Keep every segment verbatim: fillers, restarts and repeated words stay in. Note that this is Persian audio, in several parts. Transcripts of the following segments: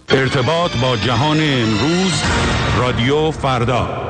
ارتباط با جهان امروز، رادیو فردا.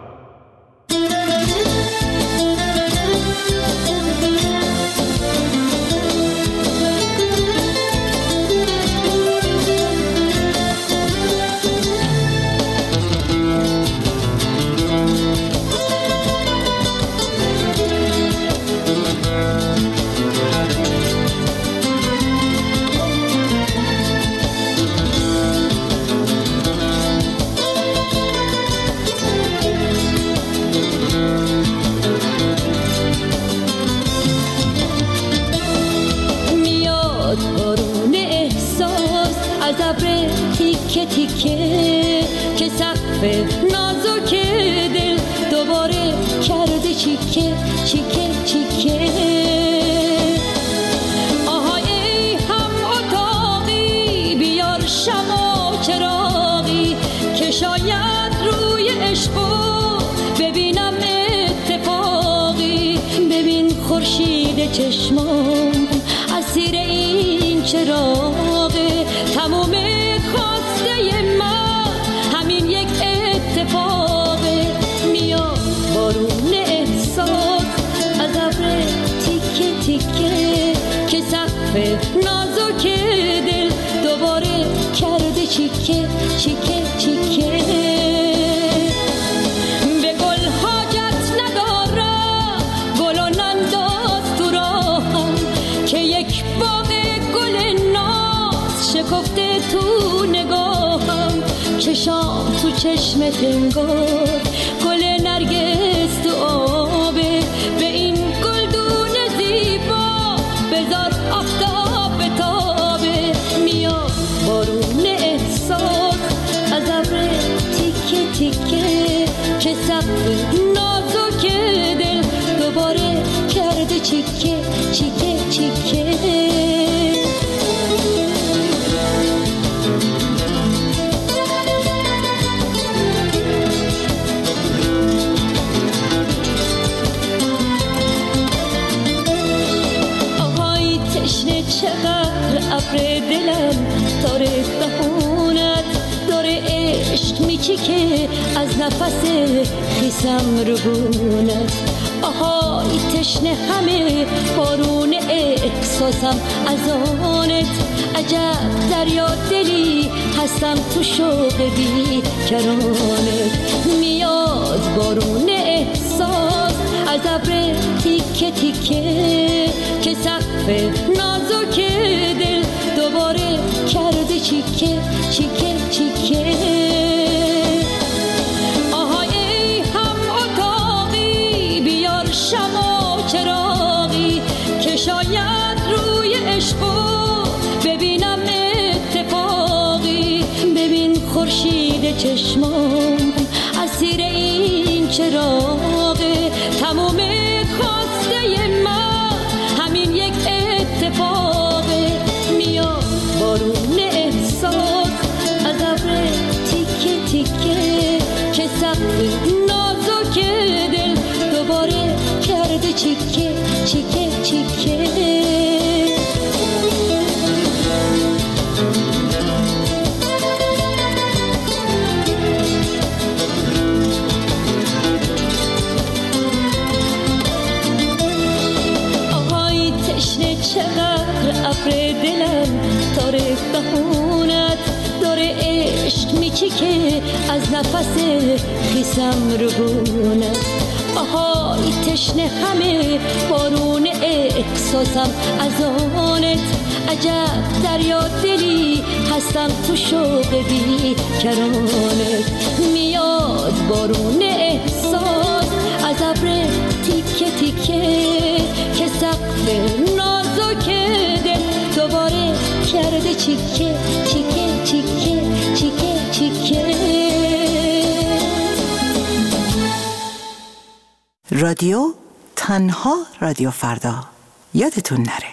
تیکه تیکه که سقف نازک دل دوباره کرده چیکه چیکه چیکه. آهای ای هم اتاقی بیار شمع و چراغی که شاید روی عشقو ببینم اتفاقی. ببین خورشید چشمام اسیر این چراغه، تموم خواسته من همین یک اتفاقه. میاد بارون احساس از ابر تیکه تیکه که سقف نازک دل دوباره کرده چیکه چیکه چیکه. به گل حاجت ندارم گل و ننداز تو راهم که یک باغ گل ناز شکفته تو نگاهم. چشام تو چشمت انگار گل نرگس تو آبه. به این گلدون زیبا بذار آفتاب بتابه. میاد بارون احساس از ابر تیکه تیکه که سقف نازک دل دوباره کرده چیکه چیکه چیکه. چقدر ابر دلم داره دهونت داره عشق میچیکه از نفس خیسم رو بونت. آهای تشنه همه بارون احساسم از آنت. عجب دریا دلی هستم تو شوق بی کرانت. میاد بارون احساس از ابر تیکه تیکه که سقف نازک دل دوباره کرده چیکه چیکه چیکه. آهای ای هم اتاقی بیار شمع و چراغی که شاید روی عشقو ببینم اتفاقی. ببین خورشید چشمام اسیر این چراغه، تموم خواسته من همین یک اتفاقه. میاد بارون احساس از ابر تیکه تیکه که سقف نازک دل دوباره کرده چیکه چیکه چیکه. چقدر ابر دلم داره دهونت داره عشق میچیکه از نفس خیسم رو بونت. آهای تشنه همه بارون احساسم از آنت. عجب دریا دلی هستم تو شوق بی کرانت. میاد بارون احساس از ابر تیکه تیکه که سقف نازک دل دوباره کرده چیکه چیکه چیکه چیکه چیکه. رادیو تنها رادیو فردا، یادتون نره.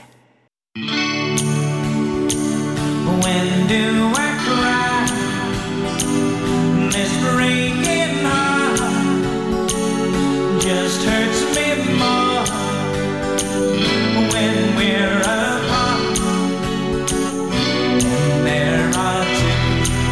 When do I cry? This breaking heart just hurts me more when we're apart. There are two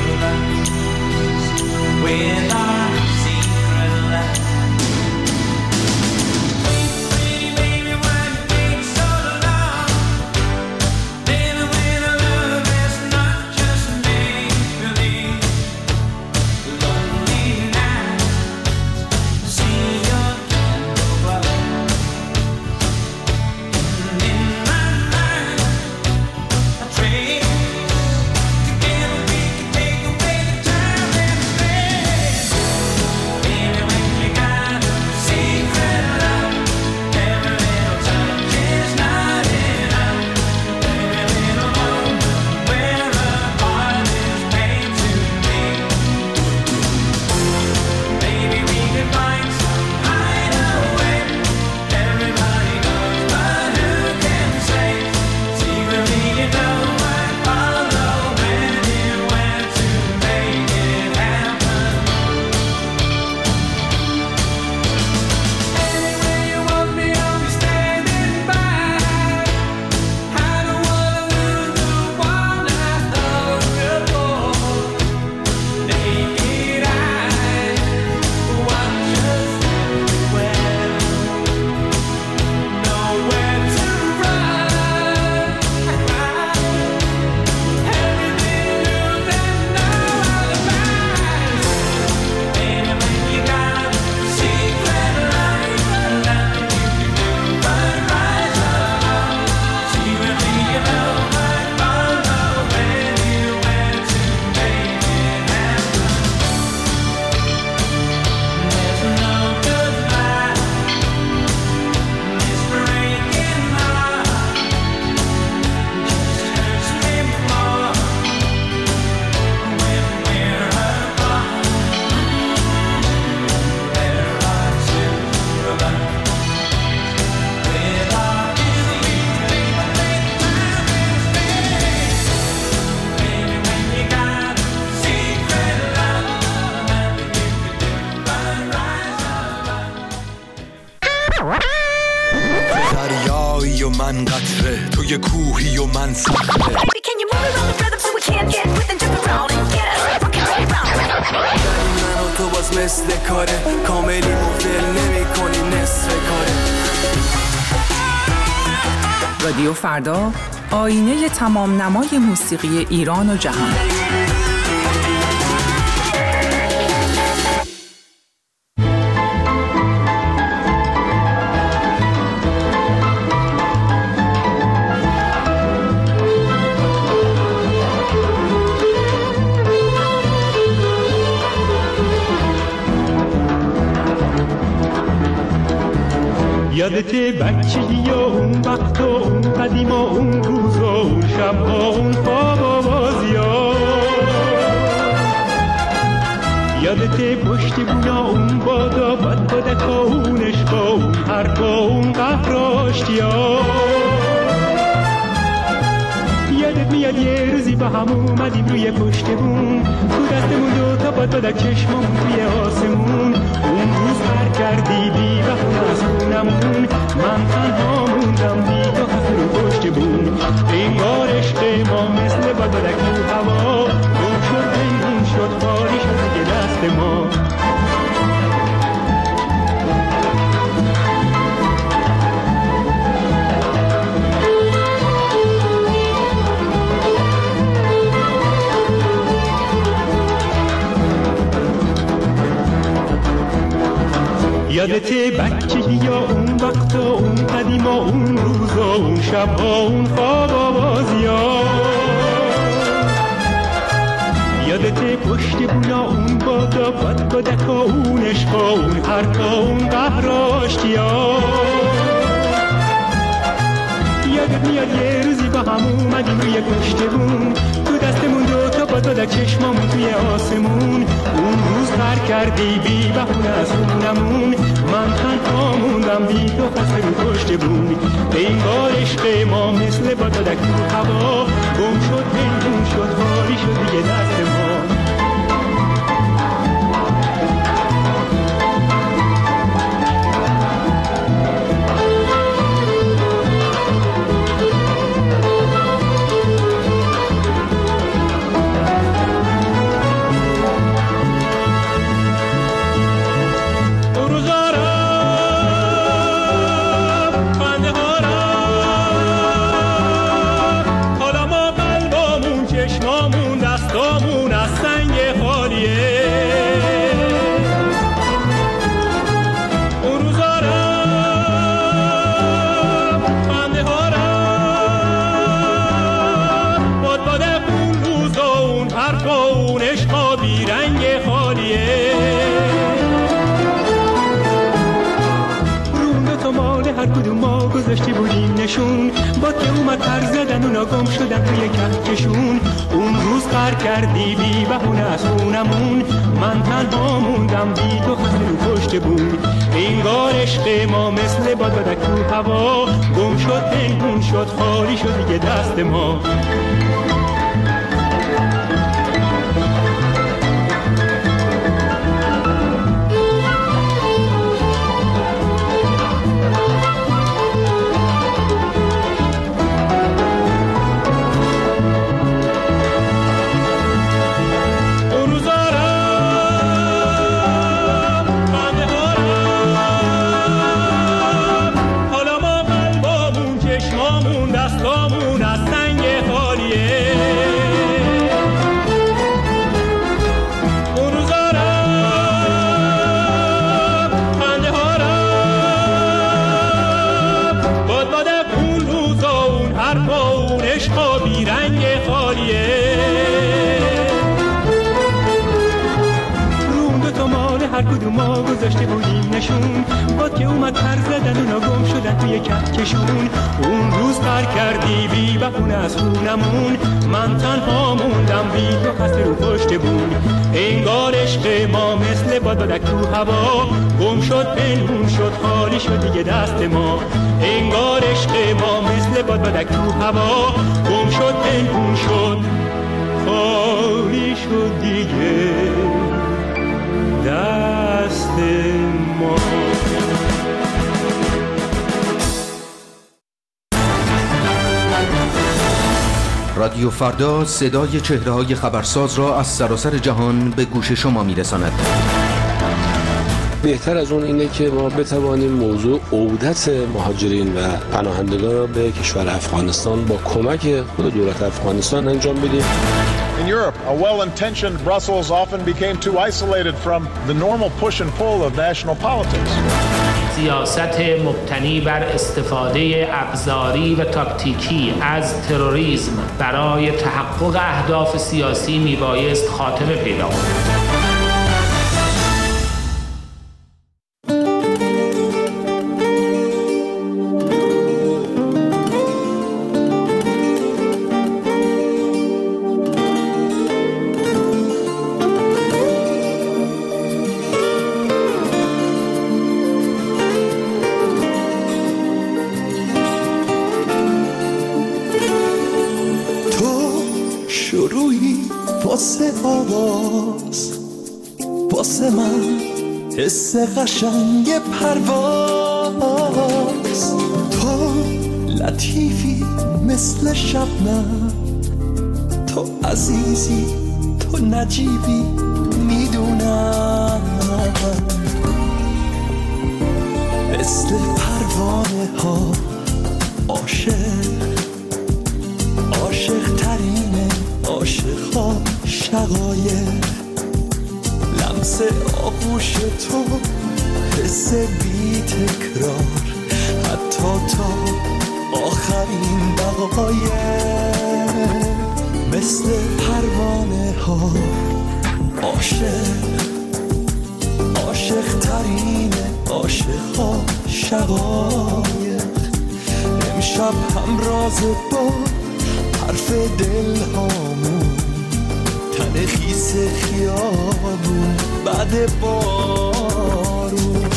من سخته. Baby, can you move around the rhythm so we can't get with and jump around and get us rock and roll round. من و تو باز مثل کاره کاملی مفل نمی کنی نصف کاره. رادیو فردا، آینه تمام نمای موسیقی ایران و جهان. یادته بچگی و اون وقت و اون قدیم و اون روز و اون شب و اون خواب و بازی ها. یادته پشت بونا اون بادا بد بدک و اون عشق و اون حرف و اون قهر و آشتی ها. یادت میاد یه روزی با هم اومدیم روی پشت بون تو دستمون دوتا بد بدک چشممون توی آسمون. اون روز پر کردی بی بخون از خونمون من تنها موندم بی تو خفت رو پشت بون. انگار عشق ما مثل بد بدک رو هوا گم شد بینون شد خالی شد دیگه دست ما. یادته بچگی یا اون وقت و اون قدیم و اون روز و اون شب و اون خواب و بازی ها. یادته پشت بونا اون بادا بد بدک و اون عشق و اون حرف و اون قهر و آشتی ها. یادت میاد یه روزی با هم اومدیم روی پشت بون تو دستمون دوتا بد بدک چشمامون توی آسمون. اون روز پر کردی بی بهونه از خونمون من تنها موندم بی تو خسته رو پشت بون. انگار عشق ما مثل باد بدک تو هوا گم شد پنهون شد خالی شد دیگه دست ما. گذاشتی بودیم نشون با که اومد پر زدن اونا گم شدن توی کهکشون. اون روز قر کردی بی بهونه از خونمون من تنها موندم بی تو خسته رو پشت بون. انگار عشق ما مثل باد بدک تو هوا گم شد پنهون شد خالی شد دیگه دست ما. ما گذاشته بودیم نشون باد که اومد پر زدن اونا گم شدن توی کهکشون. اون روز پر کردی بی بهونه از خونمون من تنها موندم بی تو خسته رو پشت بون. انگار عشق ما مثل باد بدک تو هوا گم شد پنهون شد خالی شد دیگه دست ما. انگار عشق ما مثل باد بدک تو هوا گم شد پنهون شد خالی شد دیگه دست ما. رادیو فردا صدای چهره‌های خبرساز را از سراسر جهان به گوش شما می‌رساند. بهتر از اون اینه که ما بتوانیم موضوع عودت مهاجرین و پناهندگان را به کشور افغانستان با کمک خود دولت افغانستان انجام بدیم. In Europe, a well-intentioned Brussels often became too isolated from the normal push and pull of national politics. سیاست مبتنی بر استفاده ابزاری و تاکتیکی از تروریسم برای تحقق اهداف سیاسی میبایست خاتمه پیدا کند. حس قشنگ پرواز، تو لطیفی مثل شبنم، تو عزیزی تو نجیبی میدونم، مثل پروانه ها عاشق، عاشق ترین عاشق ها شقایق، لمس آغوش تو حس بی تکرار، حتی تا آخرین دقایق، مثل پروانه ها عاشق، عاشق ترین عاشق ها شقایق، امشب همراز با حرف دل هامون، تن خیس خیابون بعد بارون،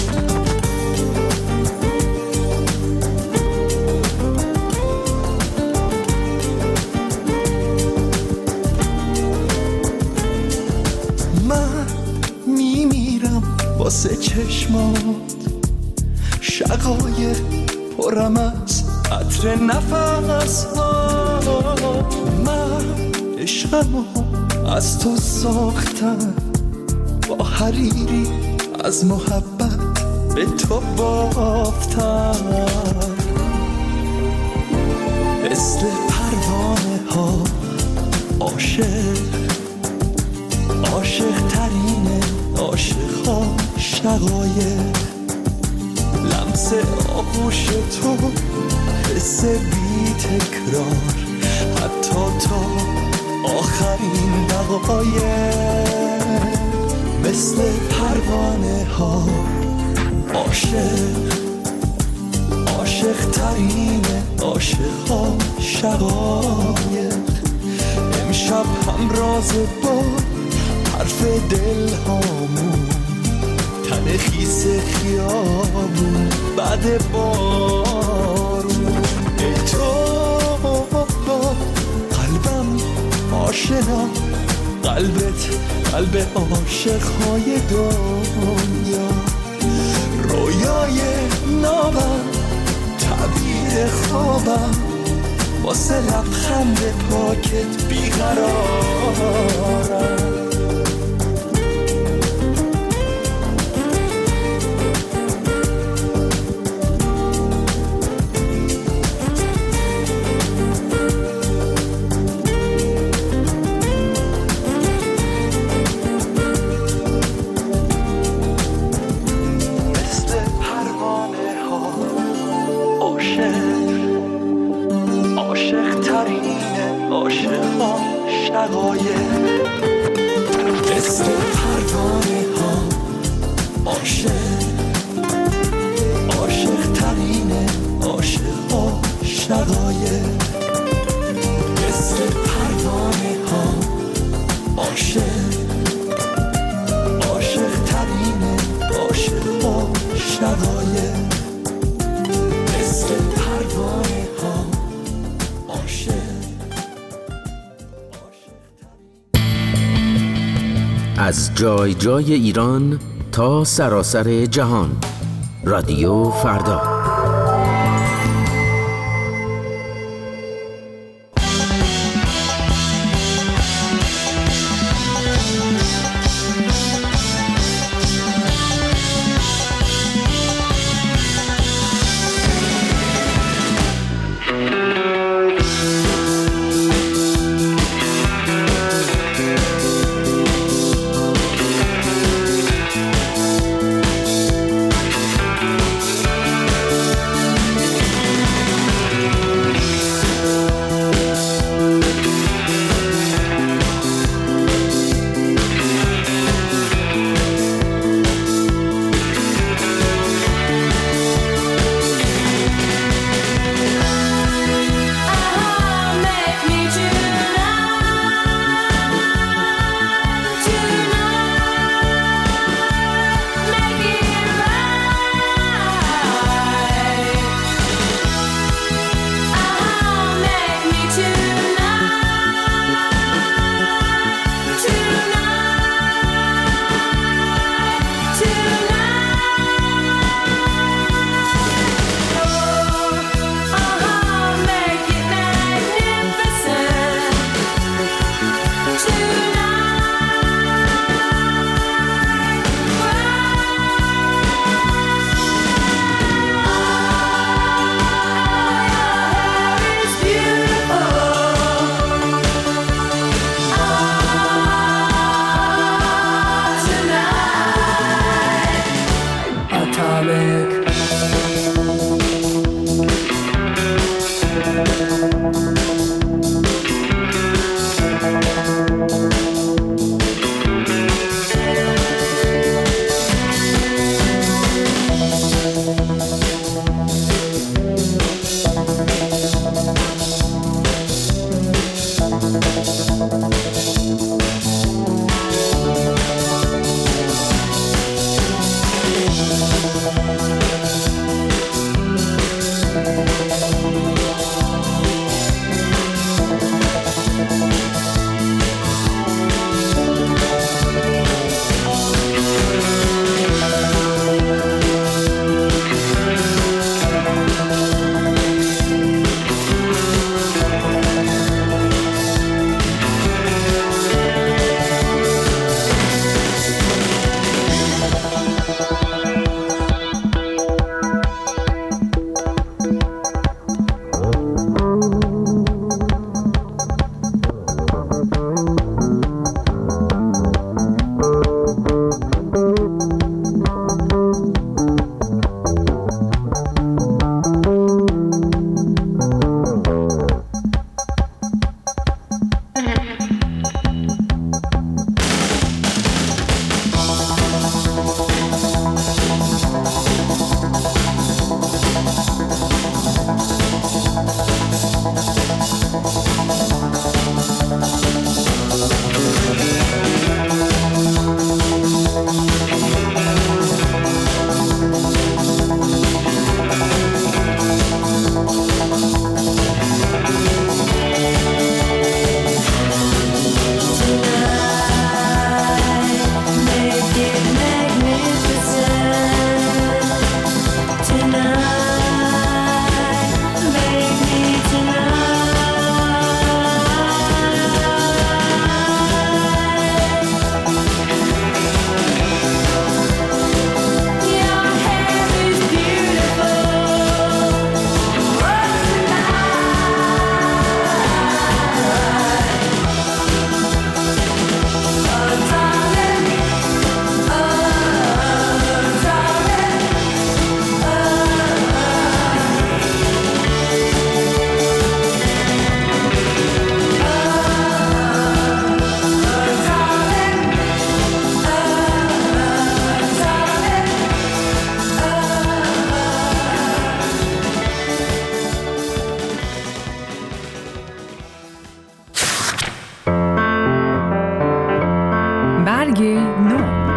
من میمیرم واسه چشمات، شقایق پرم از عطر نفس ها، من عشقمو از تو ساختم، با حریری از محبت به تو بافتم، مثل پروانه ها عاشق، عاشق ترین عاشق ها شقایق، لمس آغوش تو حس بی تکرار، حتی تا آخرین دقایق، مثل پروانه ها عاشق، عاشق ترین عاشق ها شقایق، امشب همراز با حرف دل هامون، تن خیس خیابون بعد بارون، ای تو قلبم آشنا، قلبت قلب عاشق‌های دنیا، رویای نابم تعبیر خوابم، واسه لبخند پاکت بیقرارم. از جای جای ایران تا سراسر جهان، رادیو فردا. رنگ نو.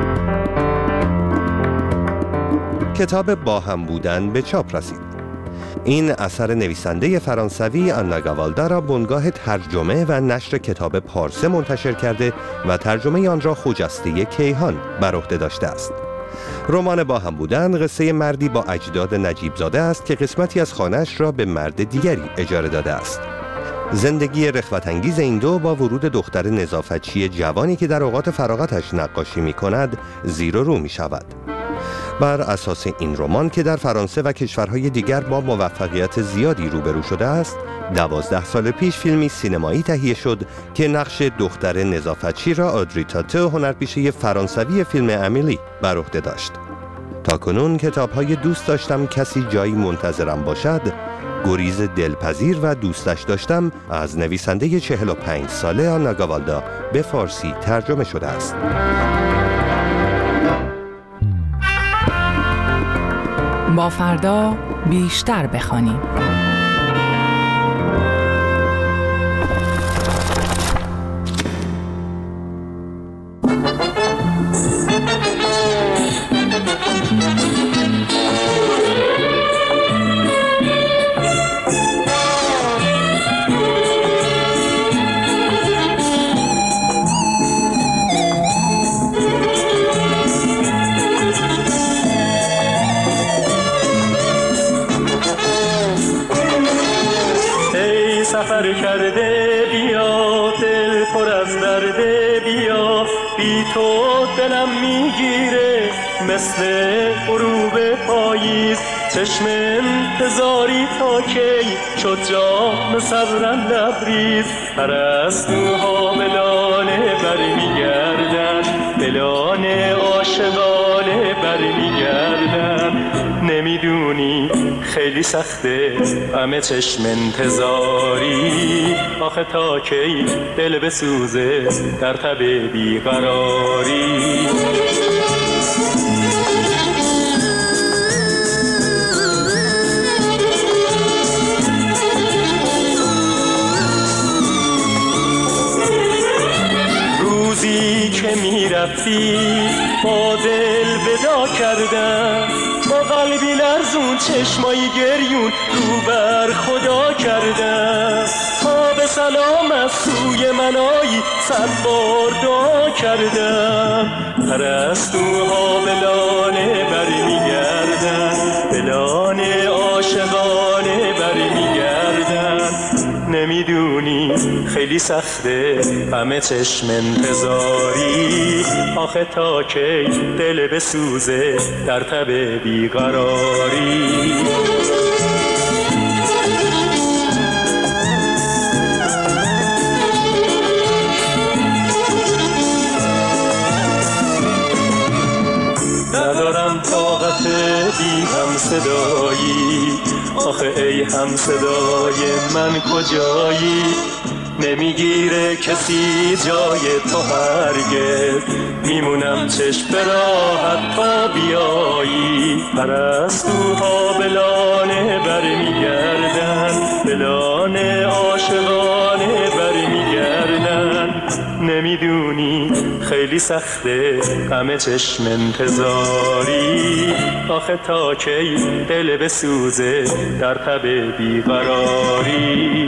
کتاب با هم بودن به چاپ رسید. این اثر نویسنده فرانسوی آنا گاوالدا را بنگاه ترجمه و نشر کتاب پارسه منتشر کرده و ترجمه آن را خجسته کیهان بر عهده داشته است. رمان با هم بودن قصه مردی با اجداد نجیب زاده است که قسمتی از خانه‌اش را به مرد دیگری اجاره داده است. زندگی رغبت‌انگیز این دو با ورود دختر نظافتچی جوانی که در اوقات فراغتش نقاشی می‌کند زیر و رو می‌شود. بر اساس این رمان که در فرانسه و کشورهای دیگر با موفقیت زیادی روبرو شده است، دوازده سال پیش فیلمی سینمایی تهیه شد که نقش دختر نظافتچی را آدری تاتو، هنرپیشه فرانسوی فیلم امیلی، بر عهده داشت. تاکنون کتاب‌های دوست داشتم کسی جایی منتظرم باشد، گریز دلپذیر و دوستش داشتم از نویسنده چهل و پنج ساله آنا گاوالدا به فارسی ترجمه شده است. با فردا بیشتر بخوانیم. سفر کرده بیا، دل پر از درده بیا، بی تو دلم میگیره مثل غروب پاییز، چشم انتظاری تا کی شد جام صبرم لبریز، پرستوها ملانه برمیگردن، ملانه عاشقانه برمیگردن، نمیدونی خیلی سخته همه چشم انتظاری، آخه تا کی دل بسوزه در تب بیقراری. روزی که میرفتی با دل ودا کردم، با قلبی لرزون چشمایی گریون رو بر خدا کردم، تا به سلام از سوی من آیی صد بار دعا کردم، پرستوها بلانه برمیگردن، بلانه عاشقانه برمیگردن، نمیدونی خیلی سخته همه چشم انتظاری، آخه تا کی دل بسوزه در تب بیقراری. ندارم طاقت بی هم صدایی، آخه ای هم صدای من کجایی، نمیگیره کسی جای تو هرگز، میمونم چشم به راحت تا بیایی، پرستوها بلانه برمیگردن، بلانه عاشقانه برمیگردن، نمیدونی خیلی سخته همه چشم انتظاری، آخه تا کی دل بسوزه در تب بیقراری.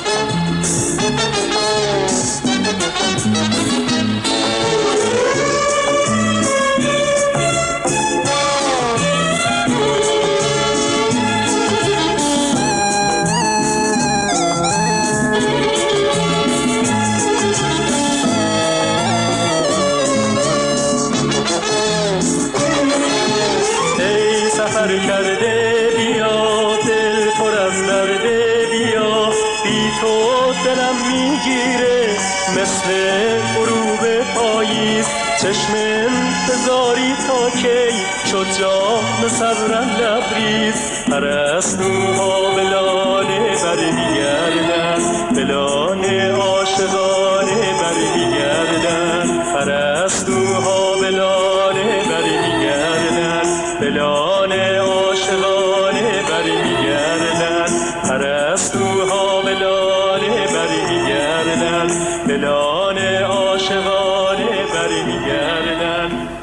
سفر کرده بیا، دل پر از درده بیا، بی تو دلم میگیره مثل غروب پاییز، چشم انتظاری تا کی شد جام صبرم لبریز، پرستوها بلانه برمیگردن، بلانه عاشقانه برمیگردن، پرستوها بلانه برمیگردن، بلانه عاشقانه برمیگردن، پرستوها بلانه برمیگردن، بلانه عاشقانه برمیگردن.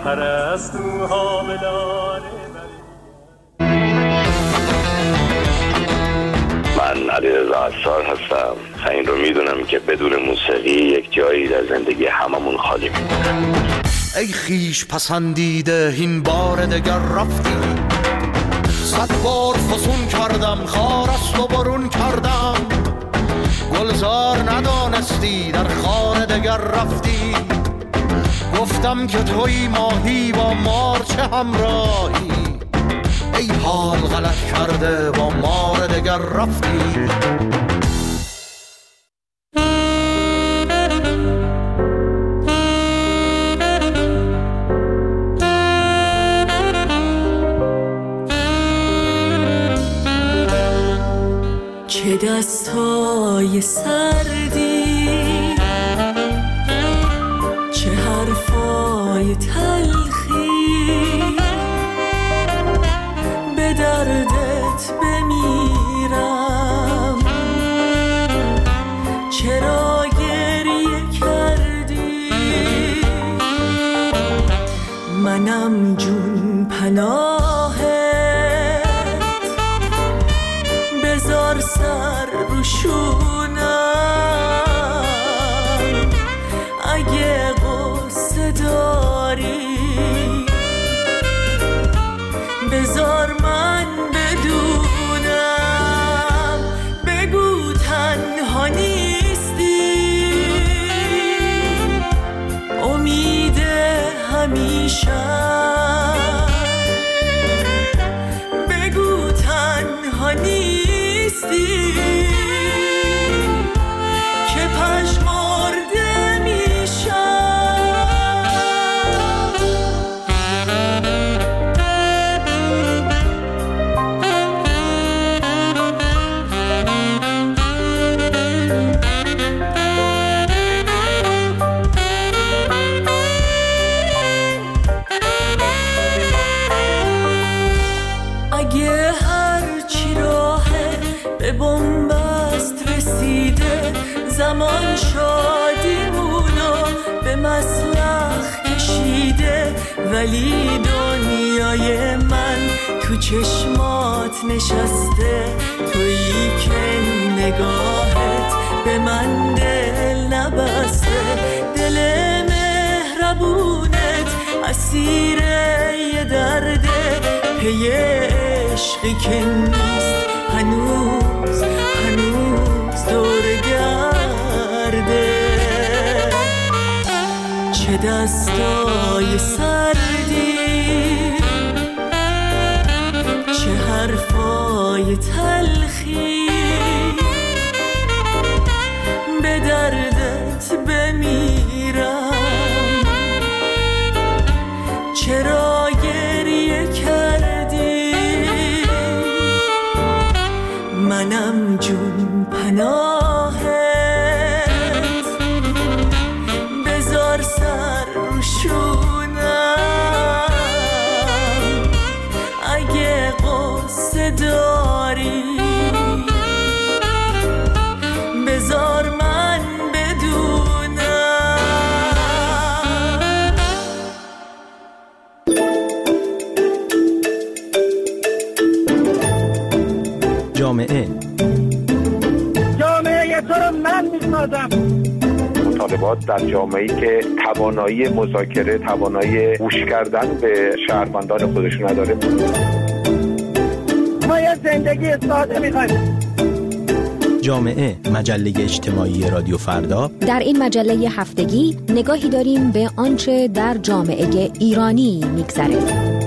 پرستوها به لانه من علیرضا عصار هستم و این رو میدونم که بدون موسیقی یک جایی در زندگی هممون خالی میمونه. ای خیش پسندیده این بار دگر رفتی، صد بار فسون کردم خارست و برون کردم، گلزار ندانستی در خانه دگر رفتی، گفتم که توی ماهی با مار چه همراهی، ای حال غلط کرده با مار دگر رفتی. چه دستای سردی، چه حرفای تلخی، به دردت بمیرم، چرا گریه کردی، منم جون پناهت، بذار سر رو شونم، اگه قصه داری بذار من بدونم، بگو تنها نیستی، امید همیشه، بگو تنها نیستی که پژمرده میشم. اگه هرچی راهه به بنبست رسیده، زمان شادیمونو به مسلخ کشیده، ولی دنیای من تو چشمات نشسته، تویی که نگاهت به من دل نبسته، دل مهربونت اسیر یه درده، پی عشقی که نیست هنوز هنوز دور گرده، چه دستای سردی، چه حرفای تلخی، به دردت بمیرم، چرا گریه کردی، منم جون پناهت، بذار سر رو شونم، اگه قصه داری بذار من بدونم. جامعه جامعه تو رو من میسازم. مطالبات در جامعه‌ای که توانایی مذاکره، توانایی گوش کردن به شهروندان خودشون نداره. ما یه زندگی ساده میخوایم. جامعه، مجله اجتماعی رادیو فردا. در این مجله هفتگی نگاهی داریم به آنچه در جامعه ایرانی میگذره.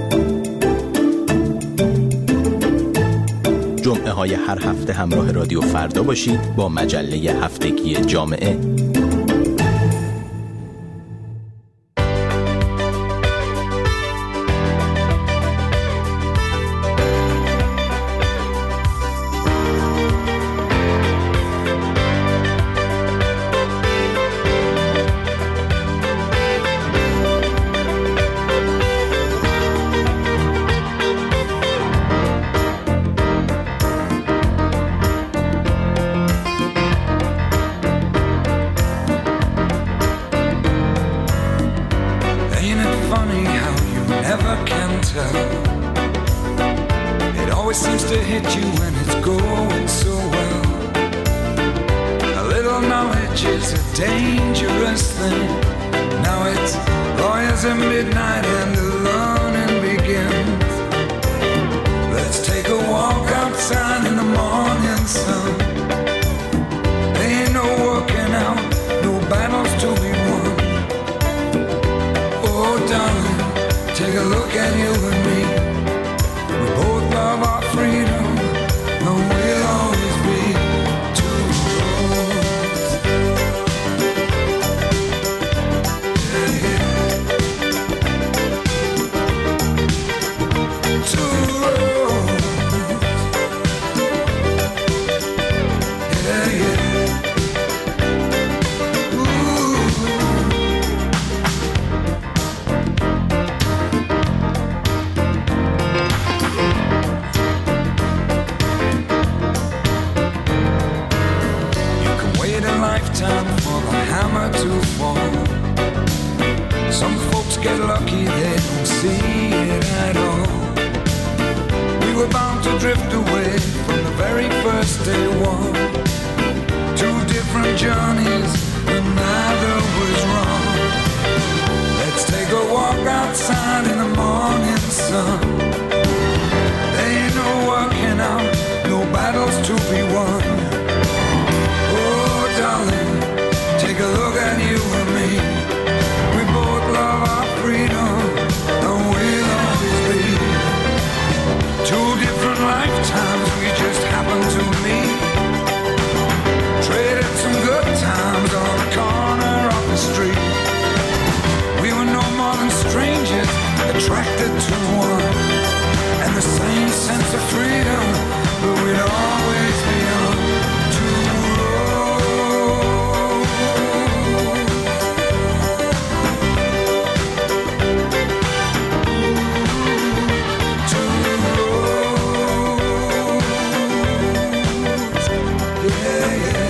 جمعه های هر هفته همراه رادیو فردا باشید با مجله هفتگی جامعه. funny how you never can tell. It always seems to hit you when it's going so well. A little knowledge is a dangerous thing. Now it's lawyers at midnight and the learning begins. Let's take a walk outside in the morning sun. There ain't no working out, no battles to be won. Oh darling, take a look at you and me. We both love our freedom, and we'll always be two roads. Yeah, yeah. Two roads. Yeah, yeah. For the hammer to fall. Some folks get lucky, they don't see it at all. We were bound to drift away from the very first day one. Two different journeys, but neither was wrong. Let's take a walk outside in the morning sun. There ain't no working out, no battles to be won. Oh darling, take a look at you and me. We both love our freedom, and we'll always be two different lifetimes we just happen to meet. Traded some good times on the corner of the street. We were no more than strangers, attracted to one, and the same sense of freedom, but we'd always be on two roads. Two roads. Yeah, yeah.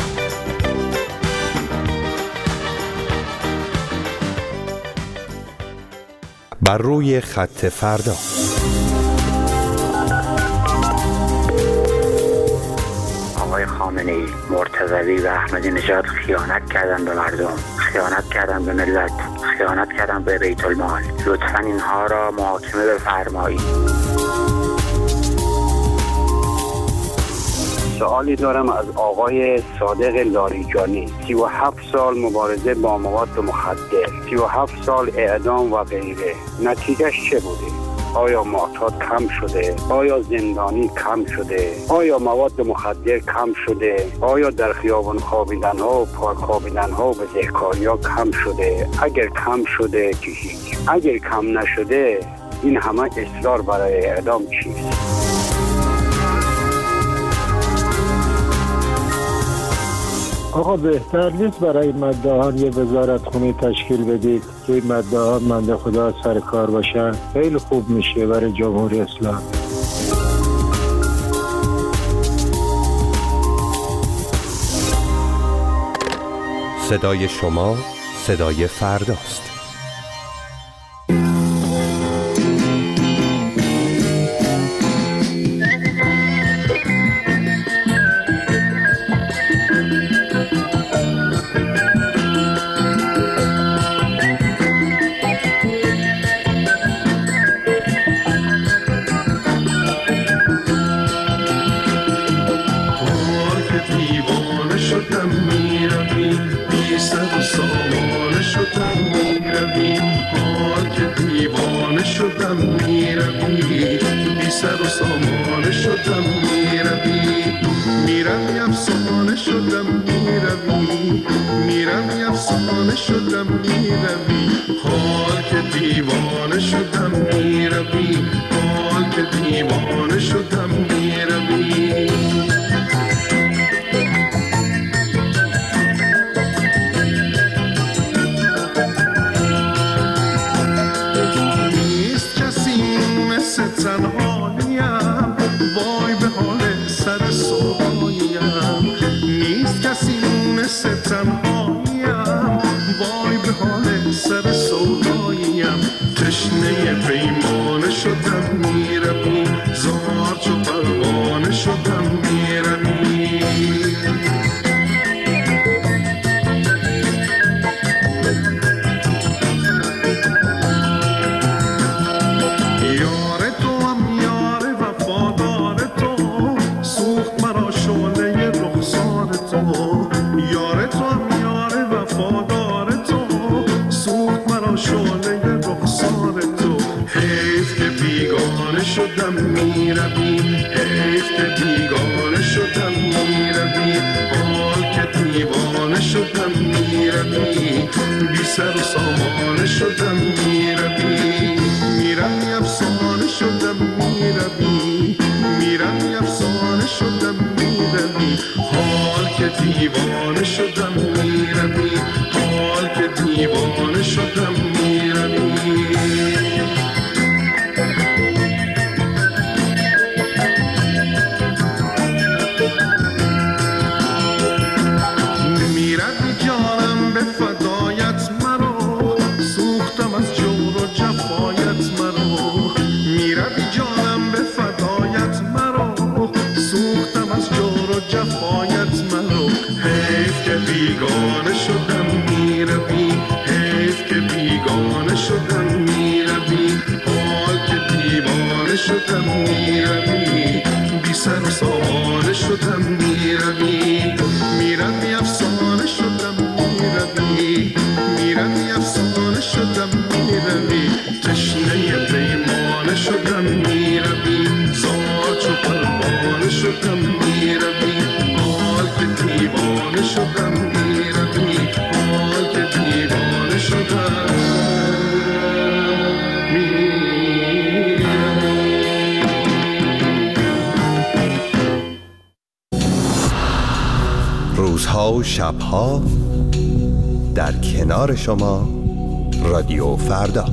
بر روی خط فردا. آقای خامنه‌ای، مرتضوی و احمدی نژاد خیانت کردن به مردم، خیانت کردن به ملت، خیانت کردن به بیت المال. لطفاً اینها را محاکمه بفرمایید. سوالی دارم از آقای صادق لاریجانی. سی و هفت سال مبارزه با مواد مخدر، سی و هفت سال اعدام و غیره. نتیجهش چه بوده؟ آیا معتاد کم شده؟ آیا زندانی کم شده؟ آیا مواد مخدر کم شده؟ آیا در خیابان خوابیدن ها و پارک خوابیدن ها و بزهکاری ها کم شده؟ اگر کم شده که هیچ. اگر کم نشده این همه اصرار برای اعدام چیست؟ آقا بهتر نیست برای مدعیان یه وزارتخونه تشکیل بدید که این مدعیان منده خدا سر کار باشن؟ خیلی خوب میشه برای جمهوری اسلامی. صدای شما صدای فرداست. سر و سامانه شدم میروی میروی افسانه شدم میروی میروی افسانه شدم میروی حال که دیوانه شدم میروی حال که دیوانه شدم میروی نیست کسی مثل تنهاییم وای به حال سر سوهایم نیست کسی مثل تنهاییم وای به حال سر سوهایم تشنه پیمانه شدم میروی زار چو پروانه شدم میروی یار تو هم یار وفادار تو سوخت مرا شعله رخسار تو یار تو هم یار وفادار تو سوخت مرا شعله رخسار تو حیف که بیگانه شدم میروی حیف که بیگانه شدم میروی حال که دیوانه شدم میروی بی سر و سامانه شدم میروی میروی افسانه شدم میروی میروی افسانه شدم میروی حال که دیوانه شدم میروی حال که دیوانه شدم میروی میروی جانم به فدایت مرا سوختم از جور و جفایت مرا میروی جانم به فدایت مرا سوختم از جور و جفایت مرا حیف که بیگانه شدم میروی حیف که بیگانه شدم میروی حال که دیوانه شدم میروی بی سر و سامانه شدم میروی میروی افسانه شدم میروی میروی افسانه شدم میروی تشنه پیمانه شدم میروی زار چو پروانه شدم میروی حال که دیوانه شدم میروی حال که دیوانه شدم روزها و شبها در کنار شما رادیو فردا.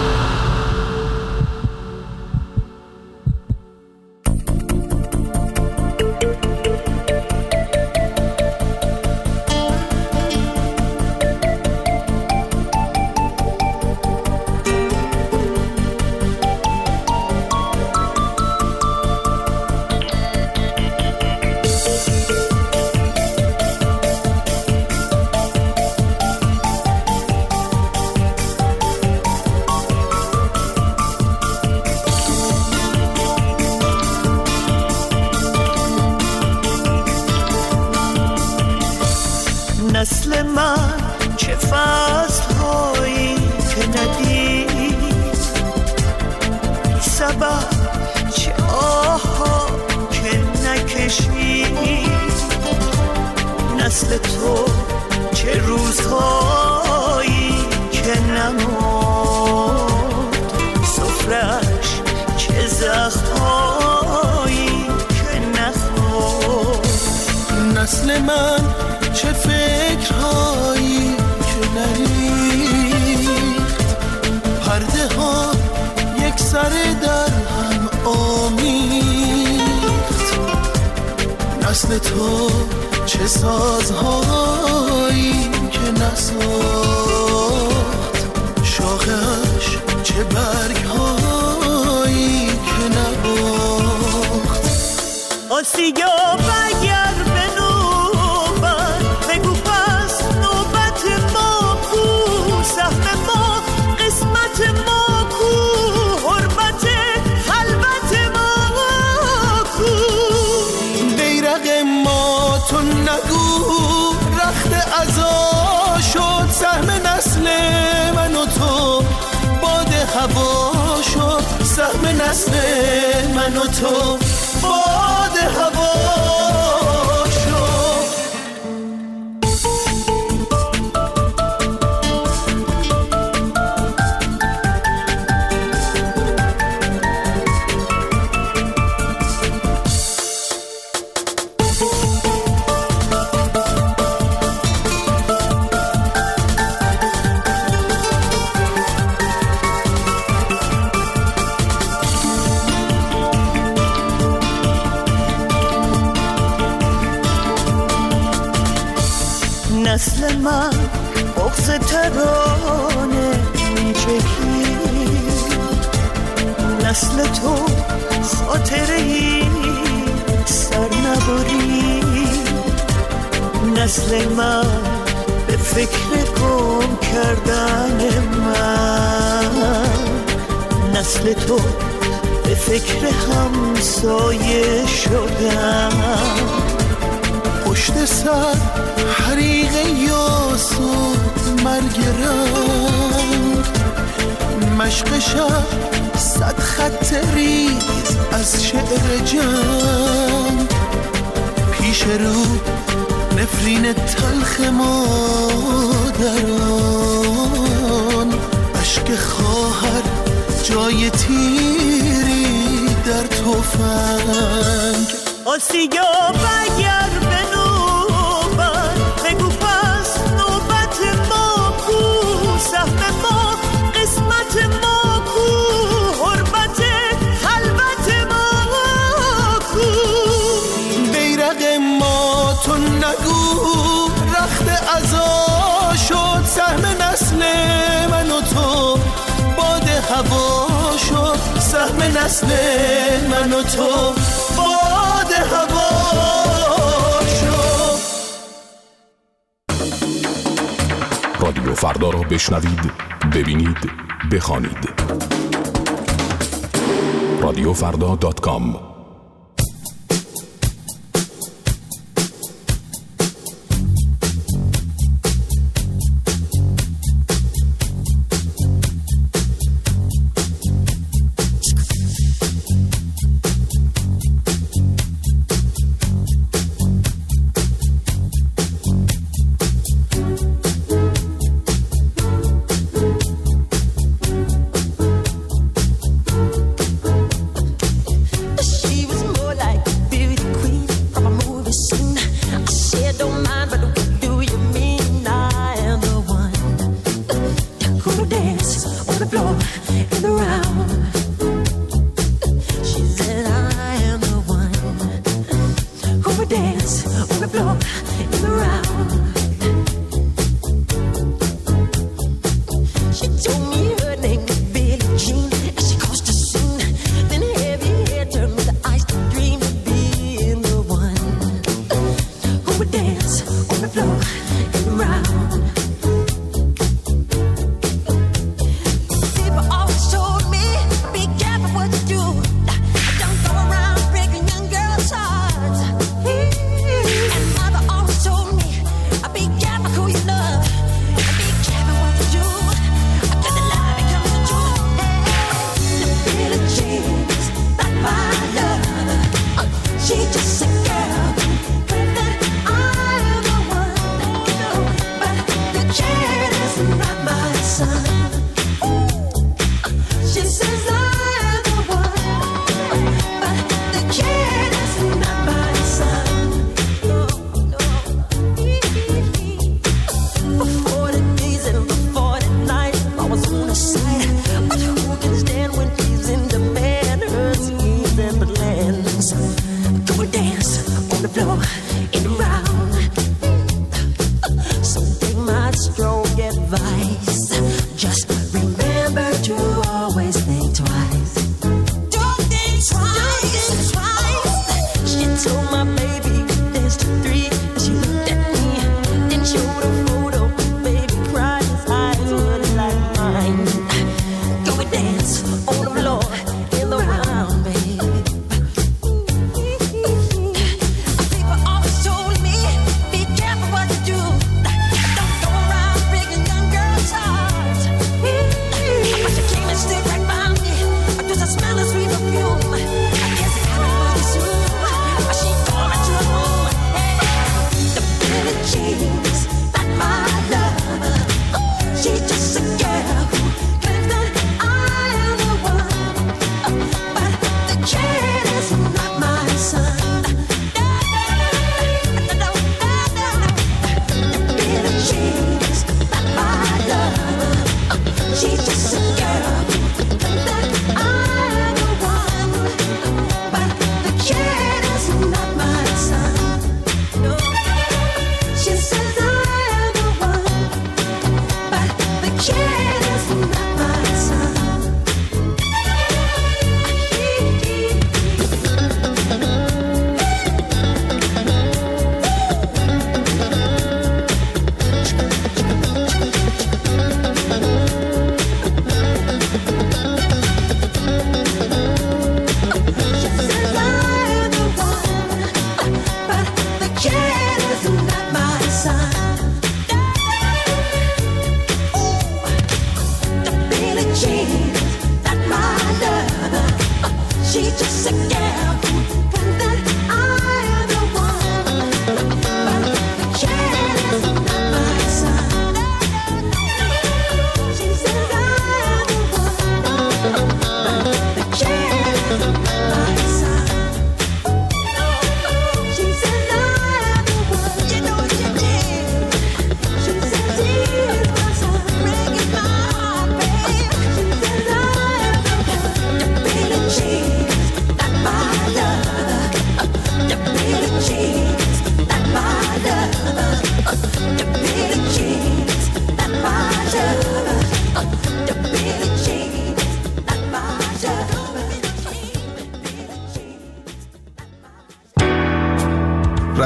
نسل من چه فصل هایی که ندید بی سبب چه آه ها که نکشید نسل تو چه روزهایی که نمود سفرش چه زخم هایی که نخورد نسل من چه فکرهایی که نریخت پرده ها یک سر در هم آمیخت نسل تو چه سازهایی که نساخت شاخش چه برگهایی که نباخت آسیا بگر به نوبت بگو پس نوبت ما کو سهم ما قسمت ما کو حرمت خلوت ما کو بیرق ما تو نگو رخت عزا شد سهم نسل من و تو باد هوا شد سهم نسل من و تو باد هوا شد نسل من بغض ترانه می چکید نسل تو خاطره ای سر نبری، نسل من به فکر گم کردن من، نسل تو به فکر همسایه شدن. پشت سر حریق یاس و مرگ رنگ، مشق شب صد خط ریز از شعر جنگ، پیش رو نفرین تلخ مادران، عشق خواهر جای تیری در تفنگ. آسیا بگر به نوبت، بگو پس نوبت ما کو، سهم ما قسمت ما کو، حرمت خلوت ما کو. بیرق ما تو نگو رخت عزا شد، سهم نسل من و تو باد هوا شد، سهم نسل من و تو باد هوا شد. رادیو فردا را بشنوید، ببینید، بخوانید. رادیو فردا دات کام. People always told me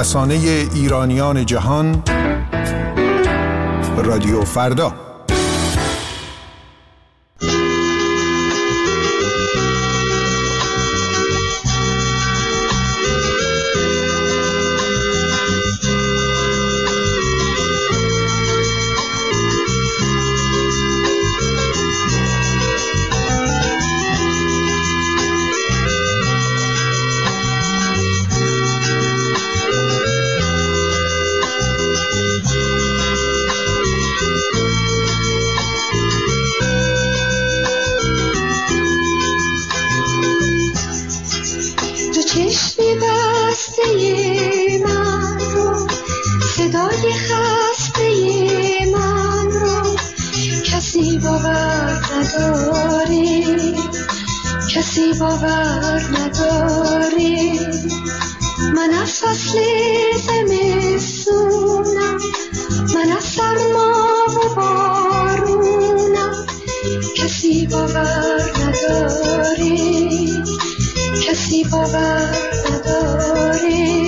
رسانه ایرانیان جهان، رادیو فردا. کسی باور نداری من از فصل زمستونم، من از سرما و بارونم. کسی باور نداری، کسی باور نداری.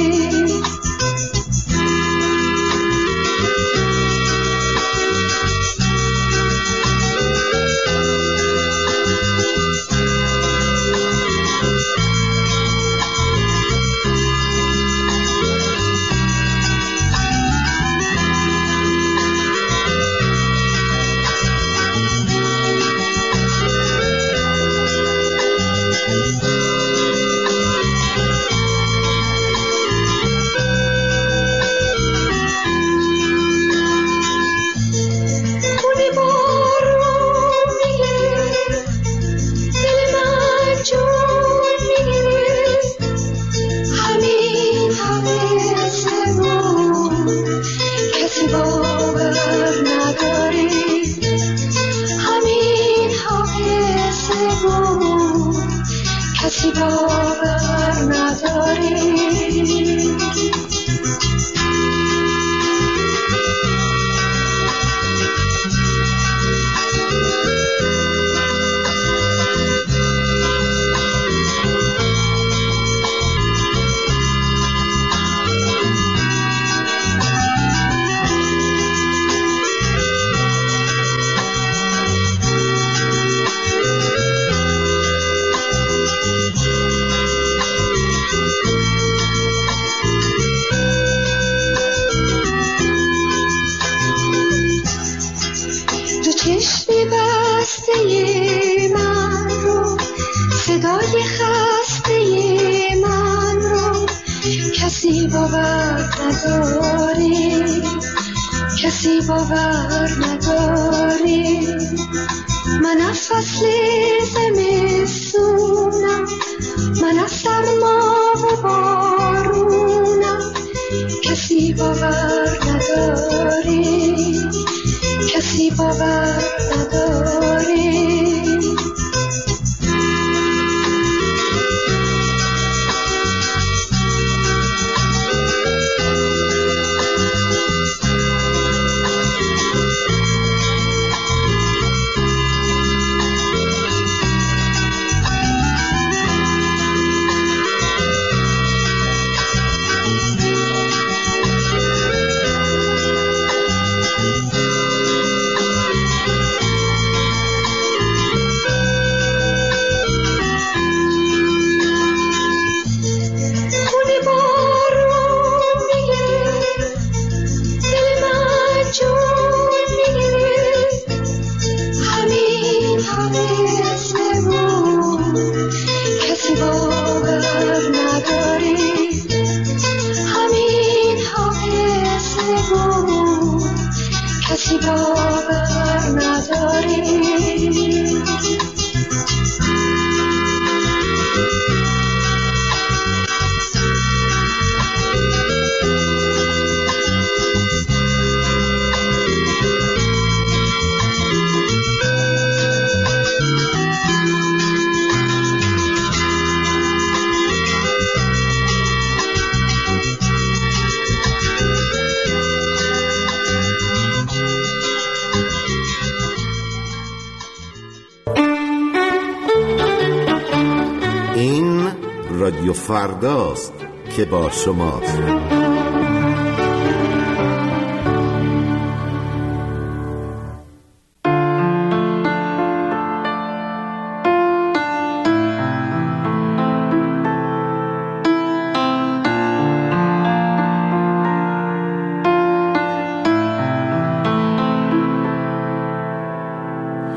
رادیو فرداست که با شماست.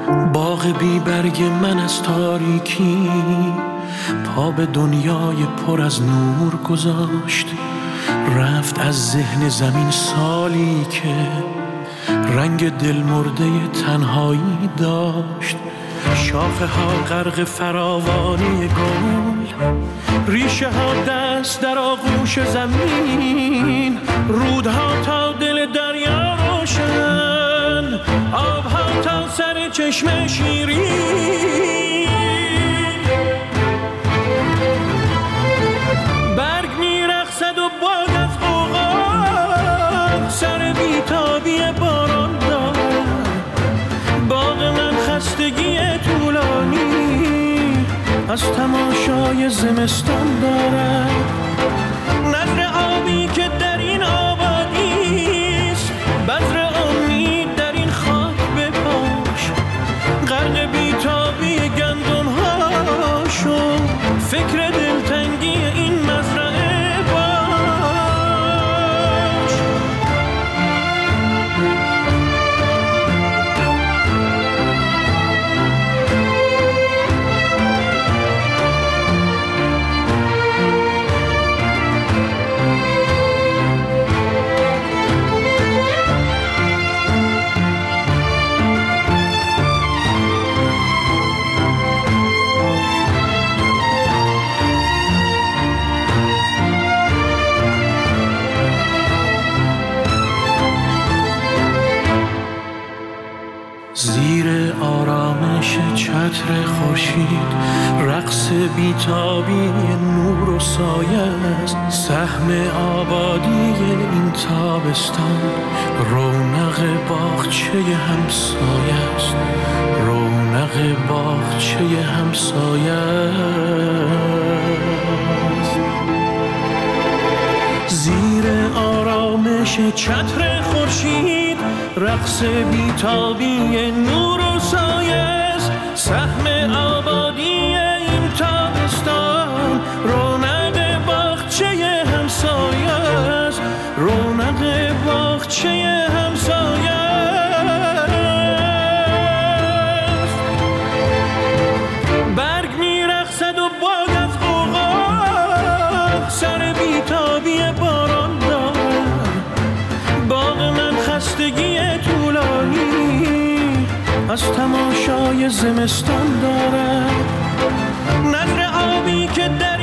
باغ بی برگ من از تاریکی پا به دنیای پر از نور گذاشت. رفت از ذهن زمین سالی که رنگ دل مرده تنهایی داشت. شاخه ها غرق فراوانی گل، ریشه ها دست در آغوش زمین، رودها تا دل دریا روشن، آبها تا سر چشم شیرین. برگ میرقصد و باد از غوغا سر بیتابی باران دارد. باغ من خستگی طولانی از تماشای زمستان دارد. نظر آبی که در این آبادیست، بذر امید در این خاک بپاش. غرق بیتابی گندم ها شو، فکر دلتنگی این مزرعه باش. زیر آرامش چتر خورشید رقص بیتابی نور و سایه است. سهم آبادی این تابستان رونق باغچه همسایه است. رونق باغچه همسایه است. زیر آرامش چتر خورشید رقص بیتابی نور و سایه است. سهم آبادی این تابستان رونق باغچه همسایه است. رونق باغچه همسایه است. برگ میرقصد و باد از غوغا سر بیتابی باران دارد. باغ من خستگی طولانی از تماشای زمستان دارد. نظر آبی که در